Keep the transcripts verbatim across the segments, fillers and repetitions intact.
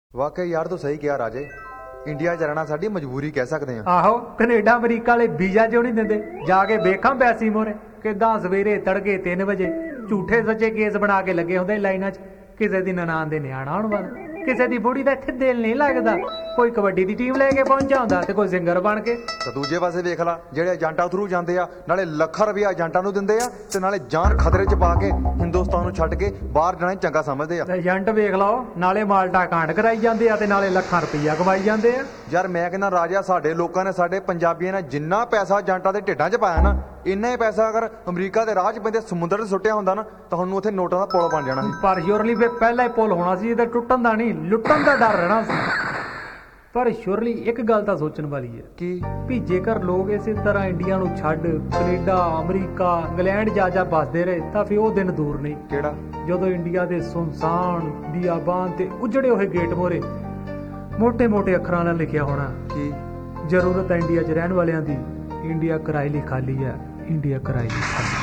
ਵਾਕਈ ਯਾਰ ਤੂੰ ਸਹੀ ਕਿਹਾ ਰਾਜੇ, ਇੰਡੀਆ 'ਚ ਰਹਿਣਾ ਸਾਡੀ ਮਜਬੂਰੀ ਕਹਿ ਸਕਦੇ ਆ। ਆਹੋ, ਕੈਨੇਡਾ ਅਮਰੀਕਾ ਵਾਲੇ ਵੀਜ਼ਾ ਕਿਉਂ ਨਹੀਂ ਦਿੰਦੇ? ਜਾ ਕੇ ਵੇਖਾਂ ਬੈਸੀ ਮੋਰੇ ਕਿੱਦਾਂ ਸਵੇਰੇ ਤੜਕੇ ਤਿੰਨ ਵਜੇ ਝੂਠੇ ਸੱਚੇ ਕੇਸ ਬਣਾ ਕੇ ਲੱਗੇ ਹੁੰਦੇ ਲਾਈਨਾਂ 'ਚ। ਕਿਸੇ ਦੀ ਨਨਾਣ ਦੇ ਨਿਆਣਾ ਹੋਣ ਵਾਲਾ, ਕਿਸੇ ਦੀ ਬੁੜੀ ਦਾ ਇੱਥੇ ਦਿਲ ਨਹੀਂ ਲੱਗਦਾ। ਕੋਈ ਕਬੱਡੀ ਦੀ ਟੀਮ ਲੈ ਕੇ ਪਹੁੰਚਾ ਹੁੰਦਾ ਤੇ ਕੋਈ ਸਿੰਗਰ ਬਣ ਕੇ। ਤੇ ਦੂਜੇ ਪਾਸੇ ਵੇਖ ਲਾ, ਜਿਹੜੇ ਏਜੰਟਾਂ ਥਰੂ ਜਾਂਦੇ ਆ, ਨਾਲੇ ਲੱਖਾਂ ਰੁਪਇਆ ਏਜੰਟਾਂ ਨੂੰ ਦਿੰਦੇ ਆ ਤੇ ਨਾਲੇ ਜਾਨ ਖਤਰੇ 'ਚ ਪਾ ਕੇ ਹਿੰਦੁਸਤਾਨ ਨੂੰ ਛੱਡ ਕੇ ਬਾਹਰ ਜਾਣਾ ਚੰਗਾ ਸਮਝਦੇ ਆ। ਏਜੰਟ ਵੇਖ ਲਓ, ਨਾਲੇ ਮਾਲਟਾ ਕਾਂਡ ਕਰਾਈ ਜਾਂਦੇ ਆ ਤੇ ਨਾਲੇ ਲੱਖਾਂ ਰੁਪਈਆ ਕਮਾਈ ਜਾਂਦੇ ਆ। ਯਾਰ ਮੈਂ ਕਹਿੰਦਾ ਰਾਜਾ, ਸਾਡੇ ਲੋਕਾਂ ਨੇ, ਸਾਡੇ ਪੰਜਾਬੀਆਂ ਨੇ ਜਿੰਨਾ ਪੈਸਾ ਏਜੰਟਾਂ ਦੇ ਢਿੱਡਾਂ 'ਚ ਪਾਇਆ ਨਾ, ਇੰਨਾ ਹੀ ਪੈਸਾ ਅਗਰ ਅਮਰੀਕਾ ਦੇ ਰਾਹ 'ਚ ਪੈਂਦੇ ਸਮੁੰਦਰ 'ਚ ਸੁੱਟਿਆ ਹੁੰਦਾ ਨਾ, ਤੁਹਾਨੂੰ ਉੱਥੇ ਨੋਟਾਂ ਦਾ ਪੁਲ ਬਣ ਜਾਣਾ ਸੀ। ਪਰ ਸ਼ੋਰਲੀ ਵੇ ਪਹਿਲਾਂ ਹੀ ਪੁਲ ਹੋਣਾ ਸੀ, ਇਹਦਾ ਟੁੱਟਣ ਦਾ ਨਹੀਂ, ਲੁੱਟਣ ਦਾ ਡਰ ਰਹਿਣਾ ਸੀ। ਪਰ ਸ਼ੋਰਲੀ ਇੱਕ ਗੱਲ ਤਾਂ ਸੋਚਣ ਵਾਲੀ ਹੈ ਕਿ ਵੀ ਜੇਕਰ ਲੋਕ ਇਸੇ ਤਰ੍ਹਾਂ ਇੰਡੀਆ ਨੂੰ ਛੱਡ ਕੈਨੇਡਾ, ਅਮਰੀਕਾ, ਇੰਗਲੈਂਡ ਜਾ ਜਾ ਵੱਸਦੇ ਰਹੇ ਤਾਂ ਫਿਰ ਉਹ ਦਿਨ ਦੂਰ ਨਹੀਂ। ਕਿਹੜਾ? ਜਦੋਂ ਇੰਡੀਆ ਦੇ ਸੁਨਸਾਨ ਬਿਆਬਾਨ ਤੇ ਉਜੜੇ ਹੋਏ ਗੇਟ ਮੋਰੇ ਮੋਟੇ ਮੋਟੇ ਅੱਖਰਾਂ ਨਾਲ ਲਿਖਿਆ ਹੋਣਾ ਕਿ ਜ਼ਰੂਰਤ ਹੈ ਇੰਡੀਆ 'ਚ ਰਹਿਣ ਵਾਲਿਆਂ ਦੀ, ਇੰਡੀਆ ਕਿਰਾਏ ਲਈ ਖਾਲੀ ਹੈ, ਇੰਡੀਆ ਕਿਰਾਏ ਲਈ ਖਾਲੀ।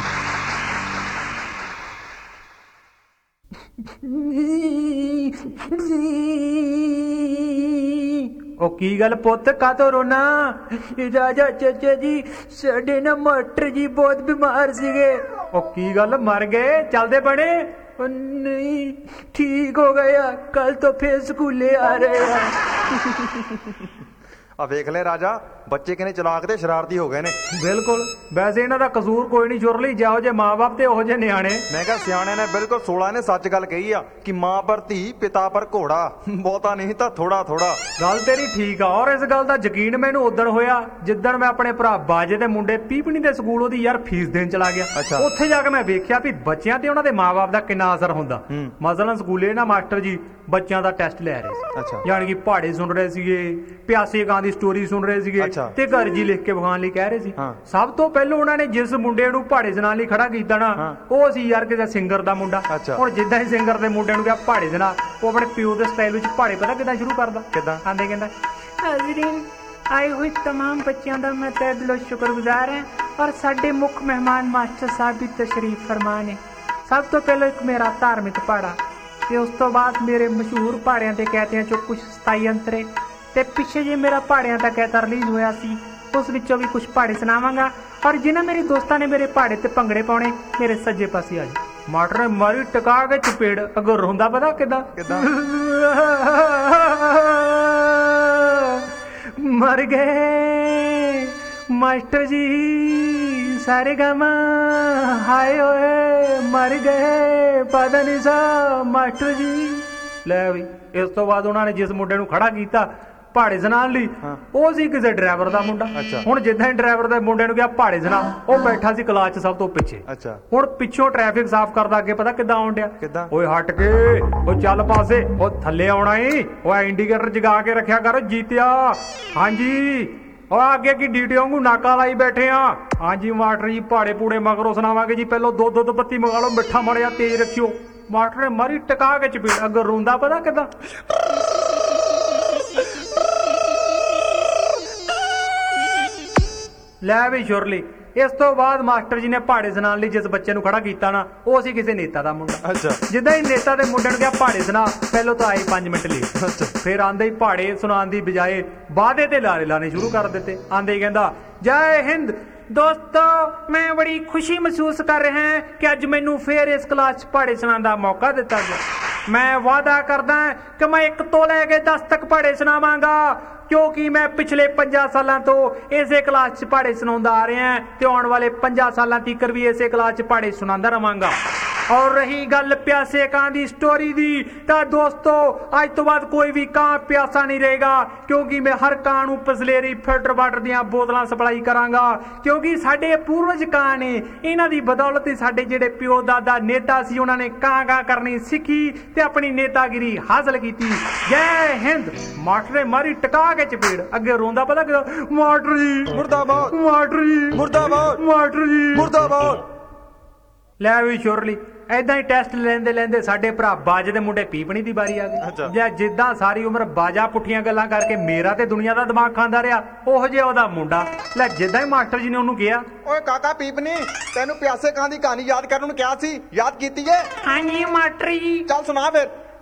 ਉਹ ਕੀ ਗੱਲ ਪੁੱਤ, ਕਾਹਤੋਂ ਰੋਣਾ? ਰਾਜਾ ਚਾਚਾ ਜੀ ਸਾਡੇ ਨਾ ਮਾਸਟਰ ਜੀ ਬਹੁਤ ਬਿਮਾਰ ਸੀਗੇ। ਉਹ ਕੀ ਗੱਲ, ਮਰ ਗਏ? ਚੱਲਦੇ ਬਣੇ? ਉਹ ਨਹੀਂ, ਠੀਕ ਹੋ ਗਿਆ, ਕੱਲ ਤੋਂ ਫੇਰ ਸਕੂਲੇ ਆ ਰਹੇ ਆ। ਆ ਵੇਖ ਲੈ ਰਾਜਾ, ਬੱਚੇ ਕਿੰਨੇ ਚਲਾਕ ਤੇ ਸ਼ਰਾਰਤੀ ਹੋ ਗਏ ਨੇ। ਬਿਲਕੁਲ, ਵੈਸੇ ਇਹਨਾਂ ਦਾ ਕਸੂਰ ਕੋਈ ਨਹੀਂ ਸ਼ੁਰਲੀ, ਜਿਹੋ ਜਿਹੇ ਮਾਂ-ਬਾਪ ਤੇ ਉਹੋ ਜਿਹੇ ਨਿਆਣੇ। ਮੈਂ ਕਿਹਾ ਸਿਆਣਿਆਂ ਨੇ ਬਿਲਕੁਲ ਸੋਲਾਂ ਨੇ ਸੱਚ ਗੱਲ ਕਹੀ ਆ ਕਿ ਮਾਂ ਪਰ ਧੀ, ਪਿਤਾ ਪਰ ਘੋੜਾ, ਬਹੁਤਾ ਨਹੀਂ ਤਾਂ ਥੋੜਾ ਥੋੜਾ। ਗੱਲ ਤੇਰੀ ਠੀਕ ਆ, ਔਰ ਇਸ ਗੱਲ ਦਾ ਯਕੀਨ ਮੈਨੂੰ ਉਦਣ ਹੋਇਆ ਜਿੱਦਣ ਮੈਂ ਆਪਣੇ ਭਰਾ ਬਾਜੇ ਦੇ ਮੁੰਡੇ ਪੀਪਣੀ ਦੇ ਸਕੂਲ ਉਹਦੀ ਯਾਰ ਫੀਸ ਦੇਣ ਚਲਾ ਗਿਆ। ਉੱਥੇ ਜਾ ਕੇ ਮੈਂ ਵੇਖਿਆ ਵੀ ਬੱਚਿਆਂ ਤੇ ਉਹਨਾਂ ਦੇ ਮਾਂ-ਬਾਪ ਦਾ ਕਿੰਨਾ ਅਸਰ ਹੁੰਦਾ। ਮਸਲਨ ਸਕੂਲੇ ਨਾ ਮਾਸਟਰ ਜੀ ਬੱਚਿਆਂ ਦਾ ਟੈਸਟ ਲੈ ਰਹੇ ਸੀ, ਯਾਨੀ ਕਿ ਪਹਾੜੇ ਸੁਣ ਰਹੇ ਸੀਗੇ, ਪਿਆਸੇ ਕਾਂ ਦੀ ਸਟੋਰੀ ਸੁਣ ਰਹੇ ਸੀਗੇ ਤੇ ਘਰ ਜੀ ਲਿਖ ਕੇ ਵਿਖਾਉਣ ਲਈ ਕਹਿ ਰਹੇ ਸੀ। ਸਭ ਤੋਂ ਪਹਿਲਾਂ ਉਹਨਾਂ ਨੇ ਜਿਸ ਮੁੰਡੇ ਨੂੰ ਪਹਾੜੇ ਸੁਣਾਉਣ ਲਈ ਖੜਾ ਕੀਤਾ ਨਾ, ਉਹ ਸੀ ਯਾਰ ਕਿਸੇ ਸਿੰਗਰ ਦਾ ਮੁੰਡਾ। ਹੁਣ ਜਿੱਦਾਂ ਹੀ ਸਿੰਗਰ ਦੇ ਮੁੰਡੇ ਨੂੰ ਕਿਹਾ ਪਹਾੜੇ ਸੁਣਾ, ਉਹ ਆਪਣੇ ਪਿਓ ਦੇ ਸਟਾਈਲ ਵਿੱਚ ਪਹਾੜੇ ਪਤਾ ਕਿੱਦਾਂ ਸ਼ੁਰੂ ਕਰਦਾ? ਕਿੱਦਾਂ ਆਂਦੇ? ਕਹਿੰਦਾ ਹਾਜ਼ਰੀਨ, ਆਏ ਹੋਏ तमाम ਬੱਚਿਆਂ ਦਾ ਮੈਂ ਤਹਿ ਦਿਲੋਂ ਸ਼ੁਕਰਗੁਜ਼ਾਰ ਹਾਂ ਔਰ ਸਾਡੇ ਮੁੱਖ ਮਹਿਮਾਨ ਮਾਸਟਰ ਸਾਹਿਬ ਵੀ ਤਸ਼ਰੀਫ ਫਰਮਾ ਨੇ। ਸਭ ਤੋਂ ਪਹਿਲਾਂ ਇੱਕ ਮੇਰਾ ਧਾਰਮਿਕ ਪਹਾੜਾ ਤੇ ਉਸ ਤੋਂ ਬਾਅਦ ਮੇਰੇ ਮਸ਼ਹੂਰ ਪਹਾੜਿਆਂ ਦੇ ਕਹਿਤਿਆਂ ਚੋਂ ਕੁਝ ਸਤਾਈ ਅੰਤਰੇ ਤੇ ਪਿੱਛੇ ਜੇ ਮੇਰਾ ਪਹਾੜਿਆਂ ਦਾ ਕਹਿਤਾ ਰਿਲੀਜ਼ ਹੋਇਆ ਸੀ, ਉਸ ਵਿੱਚੋਂ ਵੀ ਕੁਝ ਪਹਾੜੇ ਸੁਣਾਵਾਂਗਾ। ਔਰ ਜਿਨ੍ਹਾਂ ਮੇਰੇ ਦੋਸਤਾਂ ਨੇ ਮੇਰੇ ਪਹਾੜੇ ਤੇ ਭੰਗੜੇ ਪਾਉਣੇ, ਮੇਰੇ ਸੱਜੇ ਪਾਸੇ ਆ ਜਾ। ਮਾਸਟਰ ਨੇ ਮਾਰੀ ਟਕਾ ਕੇ ਚਪੇੜ, ਅੱਗੋਂ ਰੋਂਦਾ ਪਤਾ ਕਿੱਦਾਂ? ਕਿੱਦਾਂ? ਮਰ ਗਏ ਮਾਸਟਰ ਜੀ, ਸਾਰੇ ਗਾਮਾ ਹਾਏ ਓਏ ਮਰ ਗਏ, ਪਤਾ ਨਹੀਂ ਸਾ ਮਾਸਟਰ ਜੀ। ਲੈ ਬਈ, ਇਸ ਤੋਂ ਬਾਅਦ ਉਹਨਾਂ ਨੇ ਜਿਸ ਮੁੰਡੇ ਨੂੰ ਖੜਾ ਕੀਤਾ ਪਹਾੜੇ ਸੁਣਾਉਣ ਲਈ, ਉਹ ਸੀ ਕਿਸੇ ਡਰਾਈਵਰ ਦਾ ਮੁੰਡਾ। ਹੁਣ ਜਿੱਦਾਂ ਹੀ ਡਰਾਈਵਰ ਦੇ ਮੁੰਡੇ ਨੂੰ ਕਿਹਾ ਪਹਾੜੇ ਸੁਣਾ, ਉਹ ਬੈਠਾ ਸੀ ਕਲਾਸ 'ਚ ਸਭ ਤੋਂ ਪਿੱਛੇ। ਹੁਣ ਪਿੱਛੋਂ ਟ੍ਰੈਫਿਕ ਸਾਫ਼ ਕਰਦਾ, ਅੱਗੇ ਪਤਾ ਕਿੱਦਾਂ ਆਉਣ ਡਿਆ? ਓਏ ਹਟ ਕੇ, ਉਹ ਚੱਲ ਪਾਸੇ, ਉਹ ਥੱਲੇ ਆਉਣਾ ਈ, ਉਹ ਇੰਡੀਕੇਟਰ ਜਗਾ ਕੇ ਰੱਖਿਆ ਕਰ ਜੀਤਿਆ। ਹਾਂਜੀ, ਉਹ ਅੱਗੇ ਕੀ ਡੀਟੀ ਵਾਂਗੂ ਨਾਕਾ ਲਾਈ ਬੈਠੇ ਆ। ਹਾਂਜੀ ਮਾਸਟਰ ਜੀ, ਪਹਾੜੇ ਪੂੜੇ ਮਗਰੋਂ ਸੁਣਾਵਾਂਗੇ ਜੀ, ਪਹਿਲਾਂ ਦੋ ਦੁੱਧ ਪੱਤੀ ਮੰਗਾ ਲਓ, ਮਿੱਠਾ ਮਾਰਿਆ ਤੇਜ਼ ਰੱਖਿਓ। ਮਾਸਟਰ ਨੇ ਮਾਰੀ ਟਕਾ ਕੇ ਚਪੇੜ, ਅੱਗੇ ਰੋਂਦਾ ਪਤਾ ਕਿੱਦਾਂ? ਲੈ ਵੀ ਸ਼ੁਰਲੀ, ਇਸ ਤੋਂ ਬਾਅਦ ਮਾਸਟਰ ਜੀ ਨੇ ਪਹਾੜੇ ਸੁਣਾਉਣ ਲਈ ਜਿਸ ਬੱਚੇ ਨੂੰ ਖੜਾ ਕੀਤਾ ਨਾ, ਉਹ ਸੀ ਕਿਸੇ ਨੇਤਾ ਦਾ ਮੁੰਡਾ। ਜਿੱਦਾਂ ਹੀ ਨੇਤਾ ਦੇ ਮੁੰਡੇ ਨੂੰ ਕਿਹਾ ਪਹਾੜੇ ਸੁਣਾ, ਪਹਿਲਾਂ ਤਾਂ ਆਏ ਪੰਜ ਮਿੰਟ ਲੇਟ, ਫਿਰ ਆਂਦੇ ਹੀ ਪਹਾੜੇ ਸੁਣਾਉਣ ਦੀ ਬਜਾਏ ਵਾਅਦੇ ਤੇ ਲਾਰੇ ਲਾਣੇ ਸ਼ੁਰੂ ਕਰ ਦਿੱਤੇ। ਆਂਦੇ ਹੀ ਕਹਿੰਦਾ, ਜੈ ਹਿੰਦ ਦੋਸਤੋ, ਮੈਂ ਬੜੀ ਖੁਸ਼ੀ ਮਹਿਸੂਸ ਕਰ ਰਿਹਾ ਹਾਂ ਕਿ ਅੱਜ ਮੈਨੂੰ ਫੇਰ ਇਸ ਕਲਾਸ 'ਚ ਪਹਾੜੇ ਸੁਣਾਉਣ ਦਾ ਮੌਕਾ ਦਿੱਤਾ ਗਿਆ। ਮੈਂ ਵਾਅਦਾ ਕਰਦਾ ਕਿ ਮੈਂ ਇੱਕ ਤੋਂ ਲੈ ਕੇ ਦਸ ਤੱਕ ਪਹਾੜੇ ਸੁਣਾਵਾਂਗਾ, ਕਿਉਂਕਿ ਮੈਂ ਪਿਛਲੇ ਪੰਜਾਂ ਸਾਲਾਂ ਤੋਂ ਇਸੇ ਕਲਾਸ 'ਚ ਪਹਾੜੇ ਸੁਣਾਉਂਦਾ ਆ ਰਿਹਾ ਤੇ ਆਉਣ ਵਾਲੇ ਪੰਜਾਂ ਸਾਲਾਂ ਤੀਕਰ ਵੀ ਇਸੇ ਕਲਾਸ 'ਚ ਪਹਾੜੇ ਸੁਣਾਉਂਦਾ ਰਵਾਂਗਾ। ਔਰ ਰਹੀ ਗੱਲ ਪਿਆਸੇ ਕਾਂ ਦੀ ਸਟੋਰੀ ਦੀ, ਤਾਂ ਦੋਸਤੋ ਅੱਜ ਤੋਂ ਬਾਅਦ ਕੋਈ ਵੀ ਕਾਂ ਪਿਆਸਾ ਨਹੀਂ ਰਹੇਗਾ, ਕਿਉਂਕਿ ਮੈਂ ਹਰ ਕਾਂ ਨੂੰ ਪਸਲੇਰੀ ਫਿਲਟਰ ਵਾਟਰ ਦੀਆਂ ਬੋਤਲਾਂ ਸਪਲਾਈ ਕਰਾਂਗਾ, ਕਿਉਂਕਿ ਸਾਡੇ ਪੂਰਵਜ ਕਾਂ ਨੇ, ਇਹਨਾਂ ਦੀ ਬਦੌਲਤ ਹੀ ਸਾਡੇ ਜਿਹੜੇ ਪਿਓ ਦਾਦਾ ਨੇਤਾ ਸੀ, ਉਹਨਾਂ ਨੇ ਕਾਂ ਕਾਂ ਕਰਨੀ ਸਿੱਖੀ ਤੇ ਆਪਣੀ ਨੇਤਾਗਿਰੀ ਹਾਸਲ ਕੀਤੀ। ਜੈ ਹਿੰਦ। ਮਾਸਟਰ ਨੇ ਮਾਰੀ ਟਕਾ ਕੇ ਚਪੇੜ, ਅੱਗੇ ਰੋਂਦਾ ਪਤਾ ਕਿਦਾਂ? ਮਾਸਟਰ ਜੀ ਮੁਰਦਾਬਾਦ, ਮਾਸਟਰ ਜੀ ਮੁਰਦਾਬਾਦ, ਮਾਸਟਰ ਜੀ ਮੁਰਦਾਬਾਦ। ਲੈ ਵੀ ਸ਼ੁਰਲੀ, ਏਦਾਂ ਹੀ ਟੈਸਟ ਲੈਂਦੇ ਲੈਂਦੇ ਸਾਡੇ ਭਰਾ ਬਾਜੇ ਦੇ ਮੁੰਡੇ ਪੀਪਣੀ ਦੀ ਵਾਰੀ ਆ ਗਈ। ਜਾਂ ਜਿੱਦਾਂ ਸਾਰੀ ਉਮਰ ਬਾਜਾ ਪੁੱਠੀਆਂ ਗੱਲਾਂ ਕਰਕੇ ਮੇਰਾ ਤੇ ਦੁਨੀਆ ਦਾ ਦਿਮਾਗ ਖਾਂਦਾ ਰਿਹਾ, ਉਹੋ ਜਿਹਾ ਉਹਦਾ ਮੁੰਡਾ। ਲੈ ਜਿੱਦਾਂ ਹੀ ਮਾਸਟਰ ਜੀ ਨੇ ਉਹਨੂੰ ਕਿਹਾ, ਓਏ ਕਾਕਾ ਪੀਪਣੀ, ਤੈਨੂੰ ਪਿਆਸੇ ਕਾਂ ਦੀ ਕਹਾਣੀ ਯਾਦ ਕਰਨ ਨੂੰ ਕਿਹਾ ਸੀ, ਯਾਦ ਕੀਤੀ ਏ? ਹਾਂਜੀ ਮਾਸਟਰ ਜੀ। ਚੱਲ ਸੁਣਾ ਫਿਰ।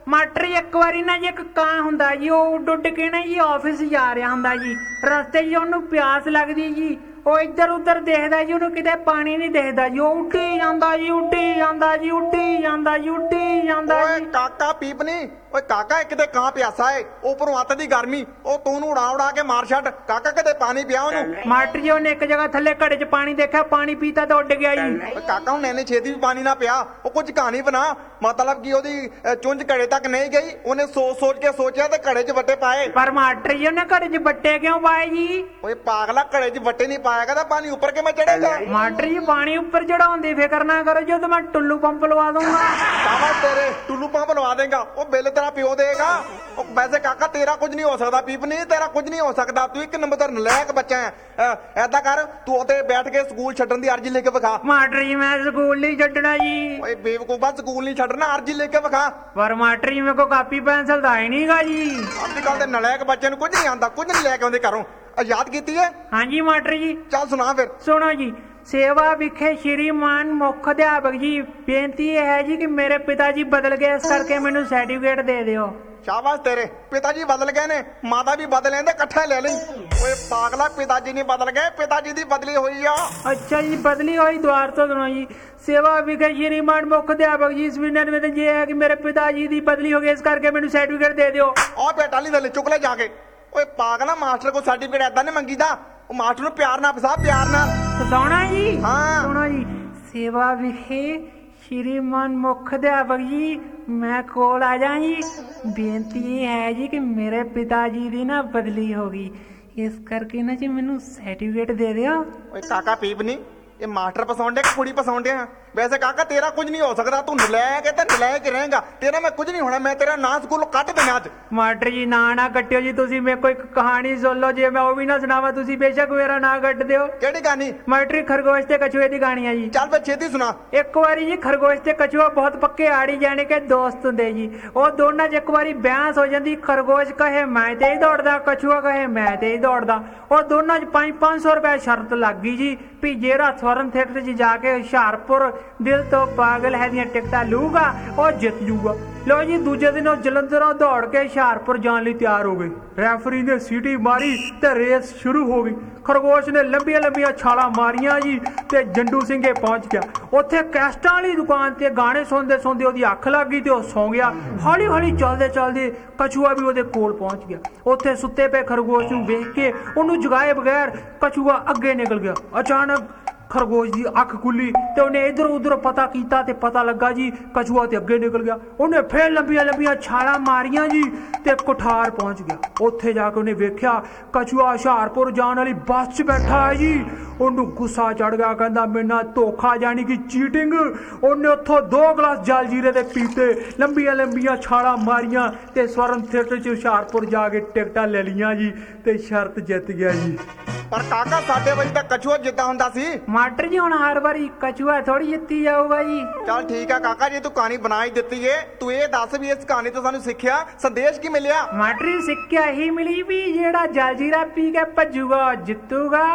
ਮਾਸਟਰ ਜੀ ਇੱਕ ਵਾਰੀ ਨਾ ਜੀ ਇੱਕ ਕਾਂ ਹੁੰਦਾ ਜੀ, ਉਹ ਉੱਡ ਉੱਡ ਕੇ ਨਾ ਜੀ ਆਫਿਸ ਜਾ ਰਿਹਾ ਹੁੰਦਾ ਜੀ। ਰਸਤੇ 'ਚ ਉਹਨੂੰ ਪਿਆਸ ਲੱਗਦੀ ਜੀ, ਉਹ ਇੱਧਰ ਉੱਧਰ ਦੇਖਦਾ ਜੀ, ਉਹਨੂੰ ਕਿਤੇ ਪਾਣੀ ਨਹੀਂ ਦਿਖਦਾ ਜੀ, ਉਹ ਉੱਡੀ ਜਾਂਦਾ ਜੀ ਉੱਡੀ ਜਾਂਦਾ ਜੀ ਉੱਡੀ ਜਾਂਦਾ ਜੀ ਉੱਡੀ ਜਾਂਦਾ ਓਏ ਜੀ। ਕਾਕਾ ਪੀਪਨੀ, ਓਏ ਕਾਕਾ ਇੱਕ ਤੇ ਕਾਂ ਪਿਆਸਾ ਏ, ਉੱਪਰੋਂ ਅੱਤ ਦੀ ਗਰਮੀ, ਉਹ ਤੂੰ ਨੂੰ ਉਡਾ ਉਡਾ ਕੇ ਮਾਰ ਛੱਡ। ਕਾਕਾ ਕਿਤੇ ਪਾਣੀ ਪਿਆ ਉਹਨੂੰ। ਮਾਸਟਰ ਜੀ ਉਹਨੇ ਇੱਕ ਜਗ੍ਹਾ ਥੱਲੇ ਘੜੇ 'ਚ ਪਾਣੀ ਦੇਖਿਆ, ਪਾਣੀ ਪੀਤਾ ਤਾਂ ਉੱਡ ਗਿਆ ਜੀ। ਓਏ ਕਾਕਾ ਹੁਣ ਇਹਨੇ ਛੇਤੀ ਵੀ ਪਾਣੀ ਨਾ ਪਿਆ, ਉਹ ਕੁਝ ਕਹਾਣੀ ਬਣਾ, ਮਤਲਬ ਕਿ ਉਹਦੀ ਅ, ਚੁੰਝ ਘੜੇ ਤੱਕ ਨਹੀਂ ਗਈ, ਉਹਨੇ ਸੋਚ ਸੋਚ ਕੇ ਸੋਚਿਆ ਤੇ ਘੜੇ 'ਚ ਵੱਟੇ ਪਾਏ। ਪਰ ਮਾਸਟਰ ਜੀ ਉਹਨੇ ਘੜੇ 'ਚ ਵੱਟੇ ਕਿਉਂ ਪਾਏ ਜੀ? ਓਏ ਪਾਗਲਾ, ਘੜੇ 'ਚ ਵੱਟੇ ਨਹੀਂ ਪਾਏਗਾ ਤਾਂ ਪਾਣੀ ਉੱਪਰ ਕਿਵੇਂ ਚੜੇਗਾ? ਮਾਸਟਰ ਜੀ ਪਾਣੀ ਉੱਪਰ ਚੜਾਉਣ ਦੀ ਫਿਕਰ ਨਾ ਕਰੋ, ਜਦੋਂ ਮੈਂ ਟੁੱਲੂ ਪੰਪ ਲਵਾ ਦੂੰਗਾ। ਸਾਵਾ ਤੇਰੇ ਟੁੱਲੂ ਪੰਪ ਲਵਾ ਦੇਗਾ, ਉਹ ਬਿੱਲ ਤੇਰਾ ਪਿਓ ਦੇਗਾ। ਉਹ ਵੈਸੇ ਕਾਕਾ ਤੇਰਾ ਕੁਝ ਨਹੀਂ ਹੋ ਸਕਦਾ, ਪੀਪਨੀ ਤੇਰਾ ਕੁਝ ਨਹੀਂ ਹੋ ਸਕਦਾ, ਤੂੰ ਇੱਕ ਨੰਬਰ ਦਾ ਨਲਾਇਕ ਬੱਚਾ ਹੈ। ਐਦਾਂ ਕਰ, ਤੂੰ ਉੱਥੇ ਬੈਠ ਕੇ ਸਕੂਲ ਛੱਡਣ ਦੀ ਅਰਜ਼ੀ ਲੈ ਕੇ ਵਿਖਾ। ਮਾਸਟਰ ਜੀ ਮੈਂ ਸਕੂਲ ਨਹੀਂ ਛੱਡਣਾ ਜੀ। ਓਏ ਬੇਵਕੂਫਾ, ਸਕੂਲ ਨਹੀਂ ਛੱਡਣਾ, ਅਰਜ਼ੀ ਲੈ ਕੇ ਵਿਖਾ। ਪਰ ਮਾਸਟਰ ਜੀ ਮੇਰੇ ਕੋਲ ਕਾਪੀ ਪੈਨਸਲ ਤਾਂ ਹੈ ਨਹੀਂਗਾ ਜੀ। ਅੱਜ ਕੱਲ ਦੇ ਨਲਾਇਕ ਬੱਚੇ ਨੂੰ ਕੁਝ ਨਹੀਂ ਆਉਂਦਾ, ਕੁਝ ਨਹੀਂ ਲੈ ਕੇ ਆਉਂਦੇ ਘਰੋਂ। ਯਾਦ ਕੀਤੀ ਹੈ? ਹਾਂਜੀ ਮਾਸਟਰ ਜੀ। ਚੱਲ ਸੁਣਾ ਫਿਰ। ਸੁਣੋ ਜੀ। ਸੇਵਾ ਵਿਖੇ ਸ਼੍ਰੀਮਾਨ ਮੁੱਖ ਅਧਿਆਪਕ ਜੀ, ਬੇਨਤੀ ਇਹ ਹੈ ਜੀ ਕਿ ਮੇਰੇ ਪਿਤਾ ਜੀ ਬਦਲ ਗਏ, ਇਸ ਕਰਕੇ ਮੈਨੂੰ ਸਰਟੀਫਿਕੇਟ ਦੇ ਦਿਓ। ਸ਼ਾਬਾਸ਼ ਤੇਰੇ, ਪਿਤਾ ਜੀ ਬਦਲ ਗਏ ਨੇ, ਮਾਤਾ ਵੀ ਬਦਲ ਲੈਂਦੇ, ਇਕੱਠੇ ਲੈ ਲਈ। ਓਏ ਪਾਗਲਾ, ਪਿਤਾ ਜੀ ਨਹੀਂ ਬਦਲ ਗਏ, ਪਿਤਾ ਜੀ ਦੀ ਬਦਲੀ ਹੋਈ ਆ। ਅੱਛਾ ਜੀ, ਬਦਲੀ ਹੋਈ। ਦੁਆਰ ਤੋਂ ਸੁਣੋ ਜੀ। ਸੇਵਾ ਵਿਖੇ ਸ਼੍ਰੀਮਾਨ ਮੁੱਖ ਅਧਿਆਪਕ ਜੀ, ਇਸ ਮਹੀਨੇ ਵਿੱਚ ਇਹ ਹੈ ਕਿ ਮੇਰੇ ਪਿਤਾ ਜੀ ਦੀ ਬਦਲੀ ਹੋ ਗਈ, ਇਸ ਕਰਕੇ ਮੈਨੂੰ ਸਰਟੀਫਿਕੇਟ ਦੇ ਦਿਓ। ਆ ਬੇਟਾ ਲਈ ਥੱਲੇ ਚੁੱਕ ਲੈ ਜਾ ਕੇ। ਓਏ ਪਾਗਲਾ, ਮਾਸਟਰ ਕੋਲ ਸਰਟੀਫਿਕੇਟ ਏਦਾਂ ਨਹੀਂ ਮੰਗੀਦਾ, ਉਹ ਮਾਸਟਰ ਨੂੰ ਪਿਆਰ ਨਾਲ ਫਸਾ, ਪਿਆਰ ਨਾਲ। ਫਸਾਉਣਾ ਜੀ? ਹਾਂ। ਸੁਣੋ ਜੀ। ਸੇਵਾ ਵਿਖੇ ਸ਼੍ਰੀਮਾਨ ਮੁੱਖ ਅਧਿਆਪਕ ਜੀ, ਮੈਂ ਕੋਲ ਆ ਜਾ ਜੀ। ਬੇਨਤੀ ਇਹ ਹੈ ਜੀ ਕਿ ਮੇਰੇ ਪਿਤਾ ਜੀ ਦੀ ਨਾ ਬਦਲੀ ਹੋ ਗਈ, ਇਸ ਕਰਕੇ ਨਾ ਜੀ ਮੈਨੂੰ ਸਰਟੀਫਿਕੇਟ ਦੇ ਦਿਓ। ਓਏ ਕਾਕਾ ਪੀਪਨੀ, ਇਹ ਮਾਸਟਰ ਪਸਾਉਂਦੇ ਕਿ ਕੁੜੀ ਪਸਾਉਂਦੇ ਆ? ਵੈਸੇ ਕਾਕਾ ਤੇਰਾ ਕੁਝ ਨਹੀਂ ਹੋ ਸਕਦਾ, ਤੂੰ ਨਲਾਇਕ ਹੈ ਤੇ ਨਲਾਇਕ ਰਹੇਗਾ, ਤੇਰਾ ਮੈਂ ਕੁਝ ਨਹੀਂ ਹੋਣਾ, ਮੈਂ ਤੇਰਾ ਨਾਂ ਸਕੂਲੋਂ ਕੱਟ ਦੇਣਾ ਅੱਜ। ਮਾਸਟਰ ਜੀ ਨਾ ਨਾ ਕੱਟਿਓ ਜੀ, ਤੁਸੀਂ ਮੇਰੇ ਕੋਲ ਇੱਕ ਕਹਾਣੀ ਸੁਣ ਲਓ, ਜੇ ਮੈਂ ਉਹ ਵੀ ਨਾ ਸੁਣਾਵਾਂ ਤੁਸੀਂ ਬੇਸ਼ੱਕ ਮੇਰਾ ਨਾਂ ਕੱਟ ਦਿਓ। ਕਿਹੜੀ ਕਹਾਣੀ? ਮਾਸਟਰ ਜੀ ਖਰਗੋਸ਼ ਤੇ ਕਛੂਏ ਦੀ ਕਹਾਣੀ ਹੈ ਜੀ। ਚੱਲ ਫਿਰ ਛੇਤੀ ਸੁਣਾ। ਇੱਕ ਵਾਰੀ ਜੀ ਖਰਗੋਸ਼ ਤੇ ਕਛੂਆ ਬਹੁਤ ਪੱਕੇ ਆੜੀ ਜਾਣੇ ਕੇ ਦੋਸਤ ਹੁੰਦੇ ਜੀ। ਉਹ ਦੋਨਾਂ 'ਚ ਇੱਕ ਵਾਰੀ ਬਹਿਸ ਹੋ ਜਾਂਦੀ, ਖਰਗੋਸ਼ ਕਹੇ ਮੈਂ ਤੇ ਹੀ ਦੌੜਦਾ, ਕਛੂਆ ਕਹੇ ਮੈਂ ਤੇ ਹੀ ਦੌੜਦਾ। ਉਹ ਦੋਨਾਂ 'ਚ ਪੰਜ ਪੰਜ ਸੌ ਰੁਪਏ ਸ਼ਰਤ ਲੱਗ ਗਈ ਜੀ ਵੀ ਜਿਹੜਾ ਸਵਰਨ ਥੀਏਟਰ 'ਚ ਜਾ ਕੇ ਹੁਸ਼ਿਆਰਪੁਰ ਦਿਲ ਤੋਂ ਪਾਗਲ ਹੈ ਦੀਆਂ ਟਿਕਟਾਂ ਲਊਗਾ ਉਹ ਜਿੱਤ ਜੂਗਾ। ਲੋ ਜੀ ਦੂਜੇ ਦਿਨ ਉਹ ਜਲੰਧਰੋਂ ਦੌੜ ਕੇ ਹੁਸ਼ਿਆਰਪੁਰ ਜਾਣ ਲਈ ਤਿਆਰ ਹੋ ਗਏ। ਰੈਫਰੀ ਨੇ ਸੀਟੀ ਮਾਰੀ ਤੇ ਰੇਸ ਸ਼ੁਰੂ ਹੋ ਗਈ। ਖਰਗੋਸ਼ ਨੇ ਲੰਬੀਆਂ ਲੰਬੀਆਂ ਛਾਲਾਂ ਮਾਰੀਆਂ ਜੀ ਤੇ ਜੰਡੂ ਸਿੰਘੇ ਪਹੁੰਚ ਗਿਆ। ਉੱਥੇ ਕੈਸਟਾਂ ਵਾਲੀ ਦੁਕਾਨ ਤੇ ਗਾਣੇ ਸੁਣਦੇ ਸੁਣਦੇ ਉਹਦੀ ਅੱਖ ਲੱਗ ਗਈ ਤੇ ਉਹ ਸੌਂ ਗਿਆ। ਹੌਲੀ ਹੌਲੀ ਚੱਲਦੇ ਚੱਲਦੇ ਕਛੂਆ ਵੀ ਉਹਦੇ ਕੋਲ ਪਹੁੰਚ ਗਿਆ। ਉੱਥੇ ਸੁੱਤੇ ਪਏ ਖਰਗੋਸ਼ ਨੂੰ ਵੇਖ ਕੇ ਉਹਨੂੰ ਜਗਾਏ ਬਗੈਰ ਕਛੂਆ ਅੱਗੇ ਨਿਕਲ ਗਿਆ। ਅਚਾਨਕ ਖਰਗੋਸ਼ ਦੀ ਅੱਖ ਖੁੱਲੀ ਤੇ ਉਹਨੇ ਇਧਰ ਉਧਰ ਪਤਾ ਕੀਤਾ ਤੇ ਪਤਾ ਲੱਗਾ ਜੀ ਕਛੂਆ ਤੇ ਅੱਗੇ ਨਿਕਲ ਗਿਆ। ਉਹਨੇ ਫੇਰ ਲੰਬੀਆਂ ਲੰਬੀਆਂ ਛਾਲਾਂ ਮਾਰੀਆਂ ਜੀ ਤੇ ਕੋਠਾਰ ਪਹੁੰਚ ਗਿਆ। ਉੱਥੇ ਜਾ ਕੇ ਉਹਨੇ ਵੇਖਿਆ ਕਛੂਆ ਹੁਸ਼ਿਆਰਪੁਰ ਜਾਣ ਵਾਲੀ ਬੱਸ 'ਚ ਬੈਠਾ ਹੈ ਜੀ। ਉਹਨੂੰ ਗੁੱਸਾ ਚੜ ਗਿਆ, ਕਹਿੰਦਾ ਮੇਰੇ ਨਾਲ ਧੋਖਾ ਜਾਣੀ ਕਿ ਚੀਟਿੰਗ। ਉਹਨੇ ਉੱਥੋਂ ਦੋ ਗਲਾਸ ਜਲ ਜੀਰੇ ਦੇ ਪੀਤੇ, ਲੰਬੀਆਂ ਲੰਬੀਆਂ ਛਾਲਾਂ ਮਾਰੀਆਂ ਤੇ ਸਵਰਨ ਥੀਏਟਰ 'ਚ ਹੁਸ਼ਿਆਰਪੁਰ ਜਾ ਕੇ ਟਿਕਟਾਂ ਲੈ ਲਈਆਂ ਜੀ ਤੇ ਸ਼ਰਤ ਜਿੱਤ ਗਿਆ ਜੀ। ਪਰ ਕਾਕਾ ਸਾਡੇ ਵਜੇ ਤਾਂ ਕਛੂਆ ਜਿੱਦਾਂ ਹੁੰਦਾ ਸੀ। ਮਾਸਟਰ ਜੀ ਹੁਣ ਹਰ ਵਾਰੀ ਕਛੂਆ ਥੋੜੀ ਜਿੱਤੀ ਜਾਊਗਾ ਜੀ। ਚੱਲ ਠੀਕ ਆ ਕਾਕਾ, ਜੇ ਤੂੰ ਕਹਾਣੀ ਬਣਾ ਹੀ ਦਿੱਤੀ ਏ, ਤੂੰ ਇਹ ਦੱਸ ਵੀ ਇਸ ਕਹਾਣੀ ਤੋਂ ਸਾਨੂੰ ਸਿੱਖਿਆ ਸੰਦੇਸ਼ ਕੀ ਮਿਲਿਆ? ਮਾਸਟਰ ਜੀ ਸਿੱਖਿਆ ਹੀ ਮਿਲੀ ਵੀ ਜਿਹੜਾ ਜਲਜੀਰਾ ਪੀ ਕੇ ਭੱਜੂਗਾ ਉਹ ਜਿੱਤੂਗਾ।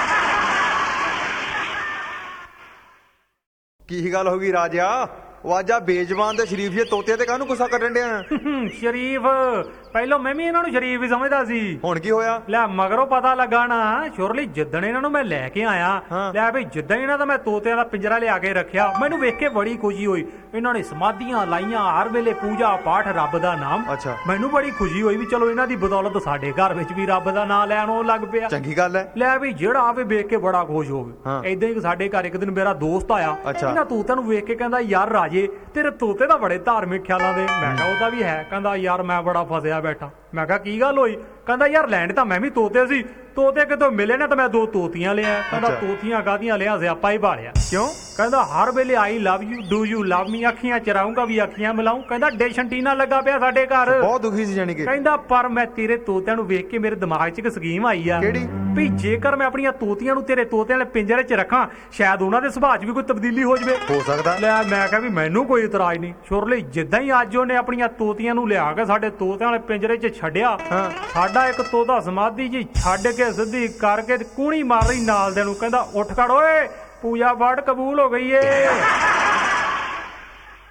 ਕੀ ਗੱਲ ਹੋ ਗਈ ਰਾਜਾ? ਉਹ ਅੱਜ ਆ ਬੇਜਵਾਨ ਤੇ ਸ਼ਰੀਫ ਜੇ ਤੋਤੇ ਤੇ ਕਾਹਨੂੰ ਗੁੱਸਾ ਕੱਢਣ ਡਿਆ? ਸ਼ਰੀਫ ਪਹਿਲਾਂ ਮੈਂ ਵੀ ਇਹਨਾਂ ਨੂੰ ਸ਼ਰੀਫ ਹੀ ਸਮਝਦਾ ਸੀ। ਹੁਣ ਕੀ ਹੋਇਆ? ਲੈ ਮਗਰੋਂ ਪਤਾ ਲੱਗਾ ਨਾ ਸ਼ੋਰਲੀ ਜਿੱਦਣ ਇਹਨਾਂ ਨੂੰ ਮੈਂ ਲੈ ਕੇ ਆਇਆ, ਲੈ ਵੀ ਜਿੱਦਾਂ ਇਹਨਾਂ ਦਾ ਮੈਂ ਤੋਤਿਆਂ ਦਾ ਪਿੰਜਰਾ ਲਿਆ ਕੇ ਰੱਖਿਆ, ਮੈਨੂੰ ਵੇਖ ਕੇ ਬੜੀ ਖੁਸ਼ੀ ਹੋਈ। ਇਹਨਾਂ ਨੇ ਸਮਾਧੀਆਂ ਲਾਈਆਂ, ਹਰ ਵੇਲੇ ਪੂਜਾ ਪਾਠ ਰੱਬ ਦਾ ਨਾਮ। ਅੱਛਾ। ਮੈਨੂੰ ਬੜੀ ਖੁਸ਼ੀ ਹੋਈ ਵੀ ਚਲੋ ਇਹਨਾਂ ਦੀ ਬਦੌਲਤ ਸਾਡੇ ਘਰ ਵਿੱਚ ਵੀ ਰੱਬ ਦਾ ਨਾਮ ਲੈਣ ਉਹ ਲੱਗ ਪਿਆ। ਚੰਗੀ ਗੱਲ ਹੈ। ਲੈ ਵੀ ਜਿਹੜਾ ਆਵੇ ਵੇਖ ਕੇ ਬੜਾ ਖੁਸ਼ ਹੋ ਗਿਆ। ਏਦਾਂ ਹੀ ਸਾਡੇ ਘਰ ਇੱਕ ਦਿਨ ਮੇਰਾ ਦੋਸਤ ਆਇਆ, ਇਹਨਾਂ ਤੋਤਿਆਂ ਨੂੰ ਵੇਖ ਕੇ ਕਹਿੰਦਾ ਯਾਰ ਰਾਜੇ ਤੇਰੇ ਤੋਤੇ ਤਾਂ ਬੜੇ ਧਾਰਮਿਕ ਖਿਆਲਾਂ ਦੇ। ਮੈਂ ਕਿਹਾ ਉਹਦਾ ਵੀ ਹੈ। ਕਹਿੰਦਾ ਯਾਰ ਮੈਂ ਬੜਾ ਫਸਿਆ ਬੈਠਾ। ਮੈਂ ਕਿਹਾ ਕੀ ਗੱਲ ਹੋਈ? ਕਹਿੰਦਾ ਯਾਰ ਲੈਂਡ ਤਾਂ ਮੈਂ ਵੀ ਤੋਤੇ ਸੀ, ਤੋਤੇ ਕਿਤੋਂ ਮਿਲੇ ਨਾ ਤਾਂ ਮੈਂ ਦੋ ਤੋਤੀਆਂ ਲਿਆ। ਕਹਿੰਦਾ ਤੋਤੀਆਂ ਕਾਹਦੀਆਂ ਲਿਆ, ਸਿਆਪਾ ਹੀ ਭਾਲਿਆ। ਕਿਉਂ? ਕਹਿੰਦਾ ਹਰ ਵੇਲੇ I love you, do you love me, ਅੱਖੀਆਂ ਚਰਾਉਂਗਾ ਵੀ ਅੱਖੀਆਂ ਮਿਲਾਉਂ। ਕਹਿੰਦਾ ਡਿਸ਼ ਐਂਟੀਨਾ ਲੱਗਾ ਪਿਆ ਸਾਡੇ ਘਰ। ਬਹੁਤ ਦੁਖੀ ਸੀ ਜਾਨੀ ਕਿ। ਕਹਿੰਦਾ ਪਰ ਮੈਂ ਤੇਰੇ ਤੋਤਿਆਂ ਨੂੰ ਵੇਖ ਕੇ ਮੇਰੇ ਦਿਮਾਗ 'ਚ ਇੱਕ ਸਕੀਮ ਆਈ ਆ। ਕਿਹੜੀ? ਵੀ ਜੇਕਰ ਮੈਂ ਆਪਣੀਆਂ ਤੋਤੀਆਂ ਨੂੰ ਤੇਰੇ ਤੋਤਿਆਂ ਵਾਲੇ ਪਿੰਜਰੇ 'ਚ ਰੱਖਾਂ ਸ਼ਾਇਦ ਉਹਨਾਂ ਦੇ ਸੁਭਾਅ 'ਚ ਵੀ ਕੋਈ ਤਬਦੀਲੀ ਹੋ ਜਾਵੇ। ਹੋ ਸਕਦਾ। ਲੈ ਮੈਂ ਕਿਹਾ ਵੀ ਮੈਨੂੰ ਕੋਈ ਇਤਰਾਜ਼ ਨਹੀਂ। ਸ਼ੁਰਲੀ ਜਿੱਦਾਂ ਹੀ ਅੱਜ ਉਹਨੇ ਆਪਣੀਆਂ ਤੋਤੀਆਂ ਨੂੰ ਲਿਆ ਕੇ ਸਾਡੇ ਤੋਤਿਆਂ ਵਾਲੇ ਪਿੰਜਰੇ 'ਚ ਛੱਡਿਆ, ਸਾਡਾ ਇੱਕ ਤੋਤਾ ਸਮਾਧੀ ਜੀ ਛੱਡ ਕੇ ਸਿੱਧੀ ਕਰਕੇ ਕੂਣੀ ਮਾਰ ਰਹੀ ਨਾਲ ਦੇ ਨੂੰ। ਕਹਿੰਦਾ ਉੱਠ ਖੜ ਓਏ, ਪੂਜਾ ਪਾਠ ਕਬੂਲ ਹੋ ਗਈ ਏ।